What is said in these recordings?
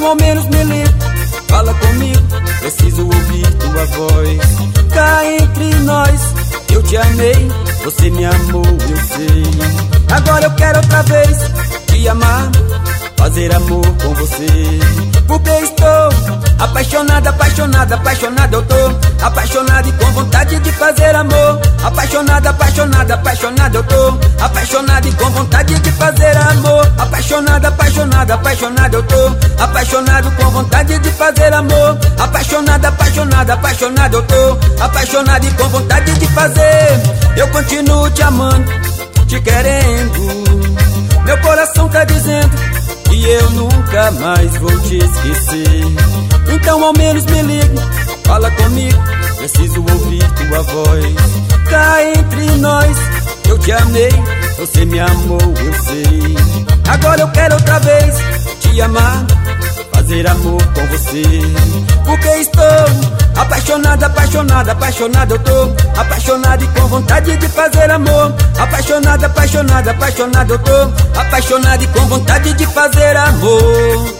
ao menos me liga, fala comigo, preciso ouvir tua voz. Cá entre nós, eu te amei, você me amou, eu sei. Agora eu quero outra vez te amar, fazer amor com você. Porque estou apaixonada, apaixonada, apaixonada. Eu tô apaixonada e com vontade de fazer amor. Apaixonada, apaixonada, apaixonada. Eu tô apaixonada e com vontade de fazer amor. Apaixonada, apaixonada, apaixonada. Eu tô apaixonado com vontade de fazer amor. Apaixonada, apaixonada, apaixonada. Eu tô apaixonada e com vontade de fazer. Eu continuo te amando, te querendo. Meu coração tá dizendo que eu nunca mais vou te esquecer. Então ao menos me liga, fala comigo, preciso ouvir tua voz. Cá entre nós, eu te amei, você me amou, eu sei. Agora eu quero outra vez te amar, fazer amor com você. Porque estou apaixonada, apaixonada, apaixonada. Eu tô apaixonada e com vontade de fazer amor. Apaixonada, apaixonada, apaixonada. Eu tô apaixonada e com vontade de fazer amor.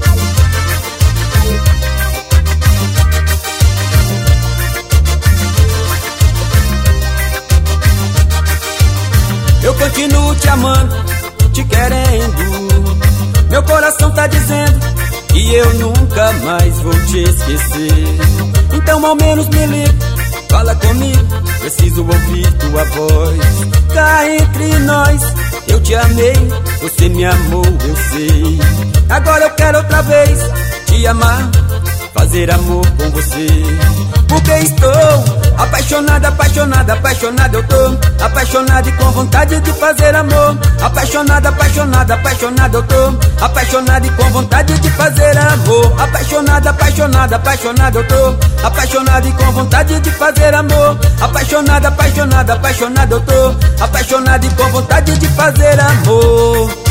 Eu continuo te amando, te querendo. Meu coração tá dizendo que eu nunca mais vou te esquecer. Então ao menos me liga, fala comigo, preciso ouvir tua voz. Cá entre nós, eu te amei, você me amou, eu sei. Agora eu quero outra vez te amar, fazer amor com você. Porque estou apaixonada, apaixonada, apaixonada. Eu tô apaixonada e com vontade de fazer amor. Apaixonada, apaixonada, apaixonada. Eu tô apaixonada e com vontade de fazer amor. Apaixonada, apaixonada, apaixonada. Eu tô apaixonada e com vontade de fazer amor. Apaixonada, apaixonada, apaixonada. Eu tô apaixonada e com vontade de fazer amor.